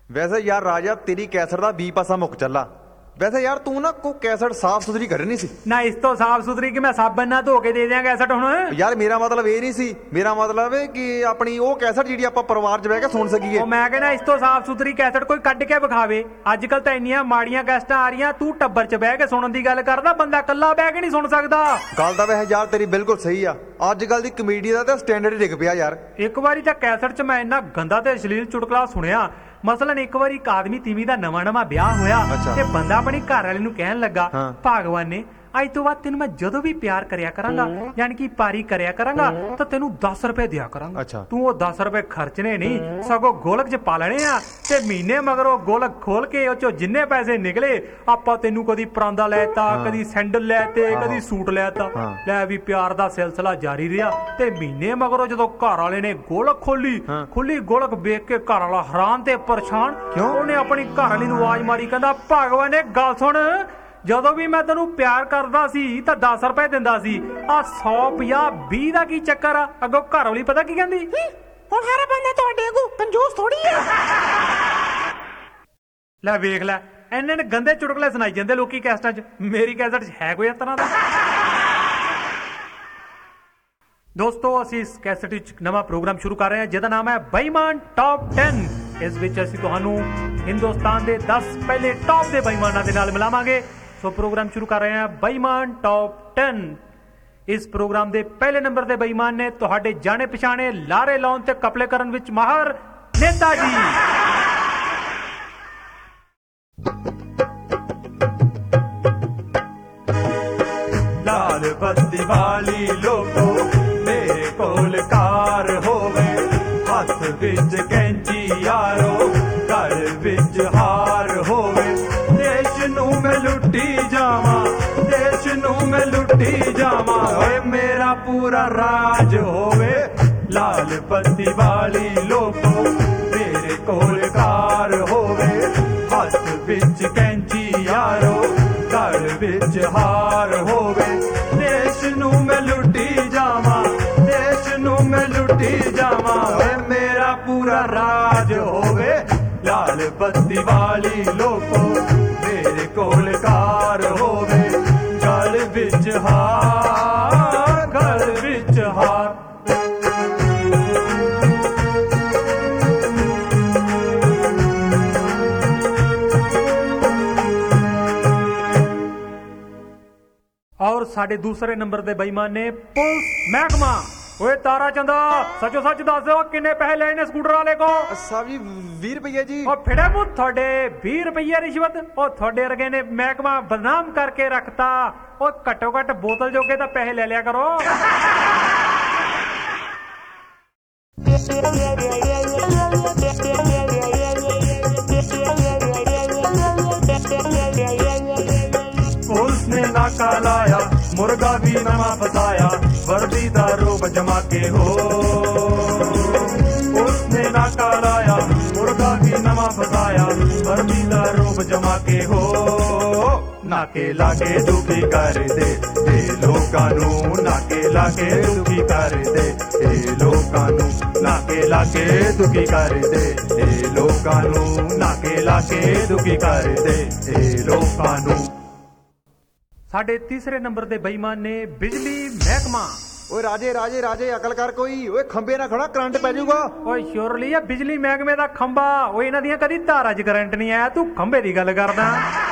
ਵੈਸੇ ਯਾਰ ਰਾਜਾ ਤੇਰੀ ਕੈਸਟ ਦਾ ਵੀਹ ਪਾਸਾ ਮੁੱਕ ਚੱਲਾ। ਵੈਸੇ ਯਾਰ ਤੂੰ ਨਾ ਕੋਈ ਕੈਸਟ ਸਾਫ਼ ਸੁਥਰੀ ਕਰੇ ਨਹੀਂ ਸੀ ਨਾ। ਇਸ ਤੋਂ ਸਾਫ਼ ਸੁਥਰੀ ਕਿ ਮੈਂ ਸਾਬਣ ਨਾਲ ਧੋ ਕੇ ਦੇ ਦਿਆਂ ਕੈਸਟ ਹੁਣ। ਯਾਰ ਮੇਰਾ ਮਤਲਬ ਇਹ ਨਹੀਂ ਸੀ, ਮੇਰਾ ਮਤਲਬ ਹੈ ਕਿ ਆਪਣੀ ਉਹ ਕੈਸਟ ਜਿਹੜੀ ਆਪਾਂ ਪਰਿਵਾਰ 'ਚ ਬਹਿ ਕੇ ਸੁਣ ਸਕੀਏ। ਉਹ ਮੈਂ ਕਹਿੰਦਾ ਇਸ ਤੋਂ ਸਾਫ਼ ਸੁਥਰੀ ਕੈਸਟ ਕੋਈ ਕੱਢ ਕੇ ਵਿਖਾਵੇ। ਅੱਜ ਕੱਲ ਤਾਂ ਇੰਨੀਆਂ ਮਾੜੀਆਂ ਕੈਸਟਾਂ ਆ ਰਹੀਆਂ, ਤੂੰ ਟੱਬਰ 'ਚ ਬਹਿ ਕੇ ਸੁਣਨ ਦੀ ਗੱਲ ਕਰਦਾ, ਬੰਦਾ ਇਕੱਲਾ ਬਹਿ ਕੇ ਨਹੀਂ ਸੁਣ ਸਕਦਾ। ਗੱਲ ਤਾਂ ਵੈਸੇ ਯਾਰ ਤੇਰੀ ਬਿਲਕੁਲ ਸਹੀ ਆ। ਅੱਜ ਕੱਲ ਦੀ ਕਮੇਡੀ ਦਾ ਤਾਂ ਸਟੈਂਡਰਡ ਡਿੱਗ ਪਿਆ ਯਾਰ। ਇੱਕ ਵਾਰੀ ਤਾਂ ਕੈਸਟ 'ਚ ਮੈਂ ਇੰਨਾ ਗੰਦਾ ਤੇ ਅਸ਼ਲੀਲ ਚੁਟਕਲਾ ਸੁਣਿਆ। ਮਸਲਨ ਇੱਕ ਵਾਰੀ ਇੱਕ ਆਦਮੀ ਤੀਵੀ ਦਾ ਨਵਾਂ ਨਵਾਂ ਵਿਆਹ ਹੋਇਆ ਤੇ ਬੰਦਾ ਆਪਣੀ ਘਰ ਵਾਲੇ ਨੂੰ ਕਹਿਣ ਲੱਗਾ, ਭਗਵਾਨ ਨੇ ਅੱਜ ਤੋਂ ਬਾਅਦ ਤੈਨੂੰ ਮੈਂ ਜਦੋਂ ਵੀ ਪਿਆਰ ਕਰਿਆ ਕਰਾਂਗਾ, ਯਾਨੀ ਕਿ ਪਾਰੀ ਕਰਿਆ ਕਰਾਂਗਾ, ਤਾਂ ਤੈਨੂੰ ਦਸ ਰੁਪਏ ਦਿਆ ਕਰਾਂਗਾ। ਤੂੰ ਉਹ ਦਸ ਰੁਪਏ ਖਰਚਣੇ ਨਹੀਂ, ਸਗੋਂ ਗੋਲਕ 'ਚ ਪਾ ਲੈਣੇ ਆ ਤੇ ਮਹੀਨੇ ਮਗਰ ਉਹ ਗੋਲਕ ਖੋਲ ਕੇ ਉਹ ਚੋਂ ਜਿੰਨੇ ਪੈਸੇ ਨਿਕਲੇ ਆਪਾਂ ਤੈਨੂੰ ਕਦੀ ਪਰਾਂਦਾ ਲੈਤਾ, ਕਦੀ ਸੈਂਡਲ ਲੈ ਤੇ ਕਦੀ ਸੂਟ ਲੈਤਾ। ਲੈ ਵੀ ਪਿਆਰ ਦਾ ਸਿਲਸਿਲਾ ਜਾਰੀ ਰਿਹਾ ਤੇ ਮਹੀਨੇ ਮਗਰੋਂ ਜਦੋਂ ਘਰ ਵਾਲੇ ਨੇ ਗੋਲਕ ਖੋਲੀ ਖੁੱਲੀ ਗੋਲਕ ਵੇਖ ਕੇ ਘਰ ਵਾਲਾ ਹੈਰਾਨ ਤੇ ਪਰੇਸ਼ਾਨ। ਉਹਨੇ ਆਪਣੀ ਘਰ ਵਾਲੀ ਨੂੰ ਆਵਾਜ਼ ਮਾਰੀ, ਕਹਿੰਦਾ ਭਗਵਾਨ ਨੇ ਗੱਲ ਸੁਣ, ਜਦੋਂ ਵੀ ਮੈਂ ਤੈਨੂੰ ਪਿਆਰ ਕਰਦਾ ਸੀ ਤਾਂ ਦਸ ਰੁਪਏ ਦਿੰਦਾ ਸੀ, ਆ ਸੌ ਪੰਜਾਹ ਵੀਹ ਦਾ ਕੀ ਚੱਕਰ ਆ? ਅੱਗੋਂ ਘਰ ਵਾਲੀ ਪਤਾ ਕੀ ਕਹਿੰਦੀ, ਹੁਣ ਹਰ ਬੰਦਾ ਤੁਹਾਡੇ ਅੱਗੋਂ ਕੰਜੂਸ ਥੋੜੀ ਆ। ਲੈ ਵੇਖ ਲੈ, ਇੰਨੇ ਨੇ ਗੰਦੇ ਚੁਟਕਲੇ ਸੁਣਾਈ ਜਾਂਦੇ ਲੋਕੀ ਕੈਸਟਾਂ 'ਚ। ਮੇਰੀ ਕੈਸਟ 'ਚ ਹੈ ਕੋਈ ਇਸ ਤਰ੍ਹਾਂ ਦਾ? ਦੋਸਤੋ ਅਸੀਂ ਇਸ ਕੈਸਟ ਵਿੱਚ ਨਵਾਂ ਪ੍ਰੋਗਰਾਮ ਸ਼ੁਰੂ ਕਰ ਰਹੇ ਹਾਂ ਜਿਹਦਾ ਨਾਮ ਹੈ ਬੇਈਮਾਨ ਟੌਪ ਦਸ। ਇਸ ਵਿੱਚ ਅਸੀਂ ਤੁਹਾਨੂੰ ਹਿੰਦੁਸਤਾਨ ਦੇ ਦਸ ਪਹਿਲੇ ਟੌਪ ਦੇ ਬੇਈਮਾਨਾਂ ਦੇ ਨਾਲ ਮਿਲਾਵਾਂਗੇ। ਸੋ ਪ੍ਰੋਗਰਾਮ ਸ਼ੁਰੂ ਕਰ ਰਹੇ ਹਾਂ ਬੇਈਮਾਨ ਟੌਪ ਦਸ। ਇਸ ਪ੍ਰੋਗਰਾਮ ਦੇ ਪਹਿਲੇ ਨੰਬਰ ਦੇ ਬੇਈਮਾਨ ਨੇ ਤੁਹਾਡੇ ਜਾਣੇ ਪਛਾਣੇ ਲਾਰੇ ਲਾਉਣ ਤੇ ਕਪਲੇ ਕਰਨ ਵਿੱਚ ਮਾਹਰ ਨੇਤਾ ਜੀ। ਲਾਲ ਬੱਤੀ ਵਾਲੀ ਲੋਕੋ ਮੇਰੇ ਕੋਲ ਕਾਰ ਹੋਵੇ, ਹੱਥ ਵਿੱਚ ਕੈਂਚੀ ਯਾਰੋ ਘਰ ਵਿੱਚ ਹਾਰ ਹੋਵੇ, ਦੇਸ਼ ਨੂੰ ਮੈਂ ਲੁੱਟੀ ਜਾਵਾਂ, ਦੇਸ਼ ਨੂੰ ਮੈਂ ਲੁੱਟੀ ਜਾਵਾਂ, ਓਏ ਮੇਰਾ ਪੂਰਾ ਰਾਜ ਹੋਵੇ। ਲਾਲ ਬੱਤੀ ਵਾਲੀ ਲੋਕੋ ਮੇਰੇ ਕੋਲ ਕਾਰ ਹੋਵੇ, ਹੱਥ ਵਿੱਚ ਕੈਂਚੀ ਯਾਰੋ ਘਰ ਵਿੱਚ ਹਾਰ ਹੋਵੇ, ਦੇਸ਼ ਨੂੰ ਮੈਂ ਲੁੱਟੀ ਜਾਵਾਂ, ਦੇਸ਼ ਨੂੰ ਮੈਂ ਲੁੱਟੀ ਜਾਵਾਂ, ਓਏ ਮੇਰਾ ਪੂਰਾ ਰਾਜ ਹੋਵੇ। ਲਾਲ ਬੱਤੀ ਵਾਲੀ ਲੋਕੋ ਮੇਰੇ ਕੋਲ ਕਾਰ ਹੋਵੇ, ਗਲ ਵਿੱਚ ਹਾਰ, ਗਲ ਵਿੱਚ ਹਾਰ। ਔਰ ਸਾਡੇ ਦੂਸਰੇ ਨੰਬਰ ਦੇ ਬੇਈਮਾਨ ਨੇ ਪੁਲਿਸ ਮਹਿਕਮਾ। ਓਏ ਤਾਰਾ ਚੰਦਾ ਸੱਚੋ ਸੱਚ ਦੱਸ ਦਿਓ ਕਿੰਨੇ ਪੈਸੇ ਲਏ ਨੇ ਸਕੂਟਰ ਵਾਲੇ ਕੋ? ਸਾਹਿਬ ਜੀ ਵੀਹ ਰੁਪਏ ਜੀ। ਉਹ ਫਿੜੇ ਮੂੰਹ ਤੁਹਾਡੇ ਵੀਹ ਰੁਪਏ ਰਿਸ਼ਵਤ? ਉਹ ਤੁਹਾਡੇ ਵਰਗੇ ਨੇ ਮਹਿਕਮਾ ਬਦਨਾਮ ਕਰਕੇ ਰੱਖਤਾ। ਉਹ ਘੱਟੋ ਘੱਟ ਬੋਤਲ ਜੋਗੇ ਤਾਂ ਪੈਸੇ ਲੈ ਲਿਆ ਕਰੋ। ਪੁਲਿਸ ਨੇ ਨਾਕਾ ਲਾਇਆ, ਮੁਰਗਾ ਵੀ ਨਵਾਂ ਫਸਾਇਆ, ਵਰਦੀ ਦਾ ਰੂਪ ਜਮਾ ਕੇ ਹੋ। ਪੁਲਿਸ ਨੇ ਨਾਕਾ ਲਾਇਆ, ਮੁਰਗਾ ਵੀ ਨਵਾਂ ਫਸਾਇਆ, ਵਰਦੀ ਦਾ ਰੂਪ ਜਮਾ ਕੇ ਹੋ। ਨਾਕੇ ਲਾਗੇ ਦੁਖੀ ਕਰਦੇ ਇਹ ਲੋਕਾਂ ਨੂੰ, ਨਾਕੇ ਲਾਗੇ ਦੁਖੀ ਕਰਦੇ ਇਹ ਲੋਕਾਂ ਨੂੰ, ਨਾਕੇ ਲਾਗੇ ਦੁਖੀ ਕਰਦੇ ਇਹ ਲੋਕਾਂ ਨੂੰ, ਨਾਕੇ ਲਾਗੇ ਦੁਖੀ ਕਰਦੇ ਇਹ ਲੋਕਾਂ ਨੂੰ। ਸਾਡੇ ਤੀਸਰੇ ਨੰਬਰ ਦੇ ਬੇਈਮਾਨ ਨੇ ਬਿਜਲੀ ਮਹਿਕਮਾ। ਓਏ ਰਾਜੇ ਰਾਜੇ ਰਾਜੇ ਅਕਲ ਕਰ ਕੋਈ। ਓਏ ਖੰਬੇ ਨਾ ਖੜਾ, ਕਰੰਟ ਪੈ ਜਾਊਗਾ। ਓਏ ਸ਼ੋਰਲੀ ਆ ਬਿਜਲੀ ਮਹਿਕਮੇ ਦਾ ਖੰਭਾ। ਓਏ ਇਹਨਾਂ ਦੀਆਂ ਕਦੀ ਤਾਰਾਂ 'ਚ ਕਰੰਟ ਨਹੀਂ ਆਇਆ, ਤੂੰ ਖੰਭੇ ਦੀ ਗੱਲ ਕਰਦਾ।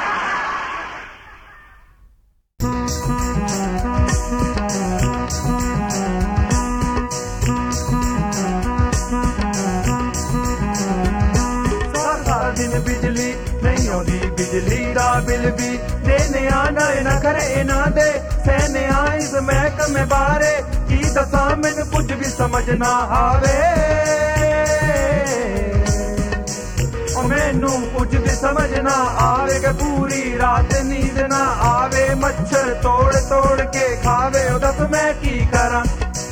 ਸਾਰਾ ਦਿਨ ਬਿਜਲੀ ਨਹੀਂ ਆਉਂਦੀ, ਬਿਜਲੀ ਦਾ ਬਿੱਲ ਵੀ ਦੇਣੇ ਆਣਾ ਨਾ ਕਰੇ ਇਹਨਾਂ ਦੇ ਸੈਨਿਆਂ ਇਸ ਮਹਿਕਮੇ ਬਾਰੇ ਕੀ ਦੱਸਾਂ, ਮੈਨੂੰ ਕੁਝ ਵੀ ਸਮਝ ਨਾ ਆਵੇ। ਉਹ ਮੈਨੂੰ ਕੁਝ ਵੀ ਸਮਝ ਨਾ ਆਵੇ ਕਿ ਪੂਰੀ ਰਾਤ ਨੀਂਦ ਨਾ ਆਵੇ, ਮੱਛਰ ਤੋੜ ਤੋੜ ਕੇ ਖਾਵੇ, ਉਹ ਦੱਸ ਮੈਂ ਕੀ ਕਰਾਂ।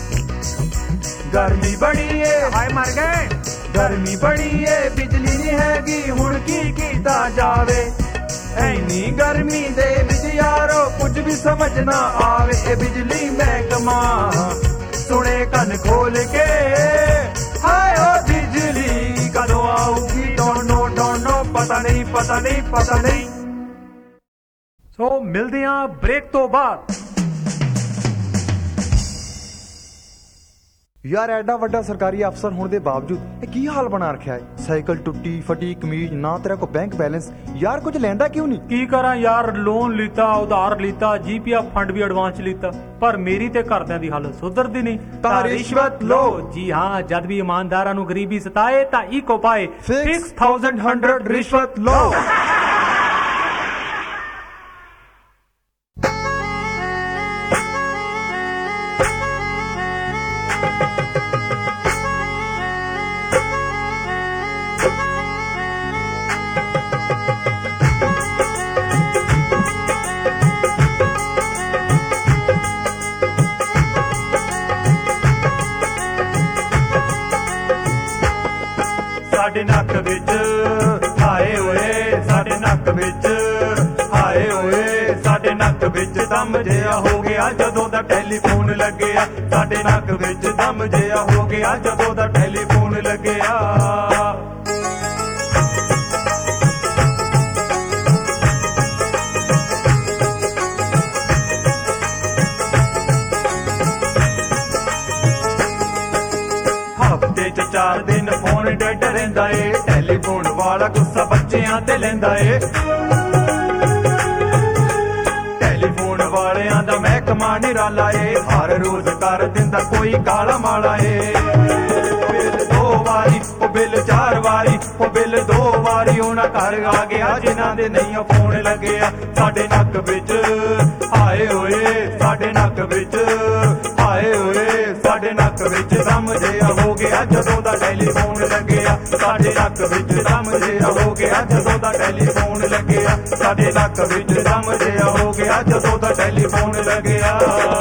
ਗਰਮੀ ਬੜੀ ਏ, ਹਾਏ ਮਰ ਗਏ, ਗਰਮੀ ਬੜੀ ਏ, ਬਿਜਲੀ ਨਹੀਂ ਹੈਗੀ ਹੁਣ ਕੀ ਕੀਤਾ ਜਾਵੇ। ਐਨੀ ਗਰਮੀ ਦੇ ਵਿੱਚ ਯਾਰੋ ਕੁਝ ਵੀ ਸਮਝ ਨਾ ਆਵੇ। ਇਹ ਬਿਜਲੀ ਮਹਿਕਮਾ ਸੁਣੇ ਕੰਨ ਖੋਲ ਕੇ, ਹਾਏ ਓ ਬਿਜਲੀ ਕਦੋਂ ਆਊਗੀ, ਡੋਂਟ ਨੋ ਡੋਂਟ ਪਤਾ ਨਹੀਂ ਪਤਾ ਨਹੀਂ। ਸੋ ਮਿਲਦੇ ਆਂ ਬ੍ਰੇਕ ਤੋਂ ਬਾਅਦ। ਯਾਰ ਐਡਾ ਵੱਡਾ ਸਰਕਾਰੀ ਅਫਸਰ ਹੋਣ ਦੇ ਬਾਵਜੂਦ ਇਹ ਕੀ ਹਾਲ ਬਣਾ ਰੱਖਿਆ ਹੈ? ਸਾਈਕਲ ਟੁੱਟੀ ਫਟੀ ਕਮੀਜ਼, ਨਾ ਤੇਰਾ ਕੋ ਬੈਂਕ ਬੈਲੈਂਸ। ਯਾਰ ਕੁਝ ਲੈਂਦਾ ਕਿਉਂ ਨਹੀਂ? ਕੀ ਕਰਾਂ ਯਾਰ, ਲੋਨ ਲੀਤਾ, ਉਧਾਰ ਲੀਤਾ, ਜੀਪੀਐਫ ਫੰਡ ਵੀ ਐਡਵਾਂਸ ਲੀਤਾ, ਪਰ ਮੇਰੀ ਤੇ ਘਰਦਿਆਂ ਦੀ ਹਾਲਤ ਸੁਧਰਦੀ ਨਹੀਂ। ਤਾਂ ਰਿਸ਼ਵਤ ਲਓ। ਜੀ ਹਾਂ, ਜਦ ਵੀ ਇਮਾਨਦਾਰਾਂ ਨੂੰ ਗਰੀਬੀ ਸਤਾਏ ਤਾਂ ਇਕੋ ਪਾਏ ਸਿਕਸ ਥਾਊਜ਼ੈਂਡ ਹੰਡਰਡ ਰਿਸ਼ਵਤ ਲਓ। ਸਾਡੇ ਨੱਕ ਵਿੱਚ ਹਾਏ ਓਏ, ਸਾਡੇ ਨੱਕ ਵਿੱਚ ਹਾਏ ਓਏ, ਸਾਡੇ ਨੱਕ ਵਿੱਚ ਦਮ ਜਿਹਾ ਹੋ ਗਿਆ ਜਦੋਂ ਦਾ ਟੈਲੀਫੋਨ ਲੱਗਿਆ। ਸਾਡੇ ਨੱਕ ਵਿੱਚ ਦਮ ਜਿਹਾ ਹੋ ਗਿਆ ਜਦੋਂ ਦਾ ਟੈਲੀਫੋਨ ਲੱਗਿਆ। ਹਫ਼ਤੇ ਚ ਚਾਰ ਦਿਨ ਫੋਨ ਡੈਡ ਰਹਿੰਦਾ ਏ, ਟੈਲੀਫੋਨ ਵਾਲਾ ਗੁੱਸਾ ਬੱਚਿਆਂ ਤੇ ਲੈਂਦਾ ਏ। ਟੈਲੀਫੋਨ ਵਾਲਿਆਂ ਦਾ ਮਹਿਕਮਾ ਨਿਰਾਲਾ ਏ, ਹਰ ਰੋਜ਼ ਕਰ ਦਿੰਦਾ ਕੋਈ ਕਾਲਾ ਮਾਲਾ ਏ। ਬਿੱਲ ਦੋ ਵਾਰੀ ਉਹ ਬਿੱਲ ਚਾਰ ਵਾਰੀ, ਉਹ ਬਿੱਲ ਦੋ ਵਾਰੀ ਉਹਨਾਂ ਘਰ ਆ ਗਿਆ ਜਿਨ੍ਹਾਂ ਦੇ ਨਹੀਂ ਫੋਨ ਲੱਗਿਆ। ਸਾਡੇ ਨੱਕ ਵਿੱਚ ਹਾਏ ਓਏ, ਸਾਡੇ ਨੱਕ ਵਿੱਚ ਹਾਏ ਓਏ, ਸਾਡੇ ਨੱਕ ਵਿੱਚ ਦਮ ਜਿਹਾ ਹੋ ਗਿਆ ਜਦੋਂ ਦਾ ਟੈਲੀਫੋਨ ਲੱਗਿਆ। ਸਾਡੇ ਨੱਕ ਵਿੱਚ ਦਮ ਜਿਹਾ ਹੋ ਗਿਆ ਜਦੋਂ ਦਾ ਟੈਲੀਫੋਨ ਲੱਗਿਆ। ਸਾਡੇ ਨੱਕ ਵਿੱਚ ਦਮ ਜਿਹਾ ਹੋ ਗਿਆ ਜਦੋਂ ਦਾ ਟੈਲੀਫੋਨ ਲੱਗਿਆ।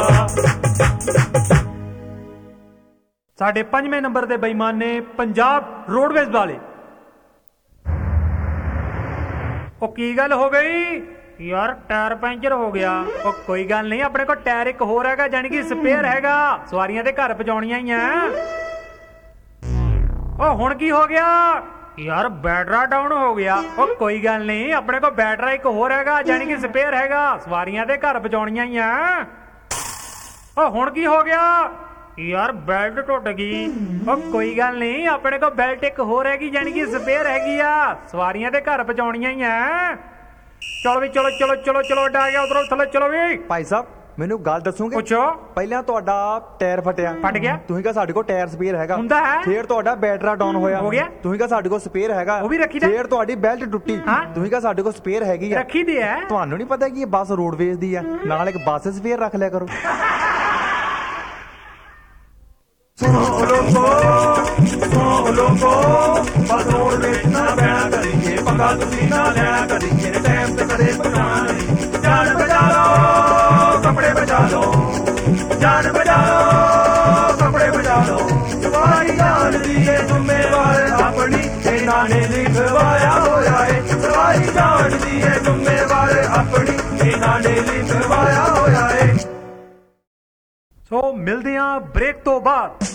ਸਾਡੇ ਪੰਜਵੇਂ ਨੰਬਰ ਦੇ ਬੇਈਮਾਨ ਨੇ ਪੰਜਾਬ ਰੋਡਵੇਜ਼ ਵਾਲੇ। ਉਹ ਕੀ ਗੱਲ ਹੋ ਗਈ ਯਾਰ? ਟਾਇਰ ਪੈਂਚਰ ਹੋ ਗਿਆ। ਉਹ ਕੋਈ ਗੱਲ ਨਹੀਂ, ਆਪਣੇ ਕੋਲ ਟਾਇਰ ਇੱਕ ਹੋਰ ਹੈਗਾ, ਜਾਨੀ ਕਿ ਸਪੇਅਰ ਹੈਗਾ, ਸਵਾਰੀਆਂ ਦੇ ਘਰ ਪਹੁੰਚਾਉਣੀਆਂ ਹੀ ਆ। ਉਹ ਹੁਣ ਕੀ ਹੋ ਗਿਆ ਯਾਰ? ਬੈਟਰਾ ਡਾਊਨ ਹੋ ਗਿਆ। ਉਹ ਕੋਈ ਗੱਲ ਨਹੀਂ, ਆਪਣੇ ਕੋਲ ਬੈਟਰਾ ਇੱਕ ਹੋਰ ਹੈਗਾ, ਜਾਨੀ ਕਿ ਸਪੇਅਰ ਹੈਗਾ, ਸਵਾਰੀਆਂ ਦੇ ਘਰ ਪਹੁੰਚਾਉਣੀਆਂ ਹੀ ਆ। ਉਹ ਹੁਣ ਕੀ ਹੋ ਗਿਆ ਯਾਰ? ਬੈਲਟ ਟੁੱਟ ਗਈ। ਉਹ ਕੋਈ ਗੱਲ ਨਹੀਂ, ਆਪਣੇ ਕੋਲ ਬੈਲਟ ਇੱਕ ਹੋਰ ਹੈਗੀ, ਜਾਨੀ ਕਿ ਸਪੇਅਰ ਹੈਗੀ ਆ, ਸਵਾਰੀਆਂ ਦੇ ਘਰ ਪਹੁੰਚਾਉਣੀਆਂ ਹੀ ਆ। ਚਲੋ ਵੀ ਚਲੋ ਚਲੋ ਚਲੋ ਚਲੋ ਡਾ ਗਿਆ ਉਧਰੋਂ ਥੱਲੇ। ਚਲੋ ਵੀ ਭਾਈ ਸਾਹਿਬ ਮੈਨੂੰ ਗੱਲ ਦੱਸੋਗੇ? ਪੁੱਛੋ। ਪਹਿਲਾਂ ਤੁਹਾਡਾ ਟਾਇਰ ਫਟਿਆ, ਫਟ ਗਿਆ, ਤੁਸੀਂ ਕਹਾ ਸਾਡੇ ਕੋਲ ਟਾਇਰ ਸਪੇਅਰ ਹੈਗਾ, ਹੁੰਦਾ ਹੈ। ਫੇਰ ਤੁਹਾਡਾ ਬੈਟਰਾ ਡਾਊਨ ਹੋਇਆ, ਹੋ ਗਿਆ, ਤੁਸੀਂ ਕਹਾ ਸਾਡੇ ਕੋਲ ਸਪੇਅਰ ਹੈਗਾ, ਉਹ ਵੀ ਰੱਖੀ ਦਾ। ਫੇਰ ਤੁਹਾਡੀ ਬੈਲਟ ਟੁੱਟੀ, ਤੁਸੀਂ ਕਹਾ ਸਾਡੇ ਕੋਲ ਸਪੇਅਰ ਹੈਗੀ ਆ, ਰੱਖੀ ਦੀ ਹੈ। ਤੁਹਾਨੂੰ ਨਹੀਂ ਪਤਾ ਕਿ ਇਹ ਬੱਸ ਰੋਡਵੇਜ਼ ਦੀ ਆ, ਨਾਲ ਇੱਕ ਬੱਸ ਸਪੇਅਰ ਰੱਖ ਲਿਆ ਕਰੋ। ਸੁਣੋ ਲੋਕੋ ਸੁਣੋ ਲੋਕੋ, ਬਸ ਰੋਡਵੇਜ਼ ਨਾ ਬਹਿਣਾ ਕਰੀਏ, ਪੰਗਾ ਤੁਸੀਂ ਨਾ ਲੈਣਾ ਕਰੀਏ, ਟਾਈਮ ਤੇ ਕਦੇ ਪਹੁੰਚਣਾ ਨਹੀਂ। ਜਾਨ ਬਚਾ ਲਓ, ਕੱਪੜੇ ਬਚਾ ਲਓ, ਜਾਨ ਬਚਾ ਲਓ, ਕੱਪੜੇ ਬਚਾ ਲਓ। ਸਵਾਰੀ ਜਾਨ ਦੀ ਇਹ ਜ਼ਿੰਮੇਵਾਰ ਆਪਣੀ, ਇਹਨਾਂ ਨੇ ਲਿਖਵਾਇਆ ਹੋਇਆ ਏ। ਸਵਾਰੀ ਜਾਨ ਦੀ ਇਹ ਜ਼ਿੰਮੇਵਾਰ ਆਪਣੀ, ਇਹਨਾਂ ਨੇ ਲਿਖਵਾਇਆ ਹੋਇਆ ਏ। ਸੋ ਮਿਲਦੇ ਆਂ ਬ੍ਰੇਕ ਤੋਂ ਬਾਅਦ।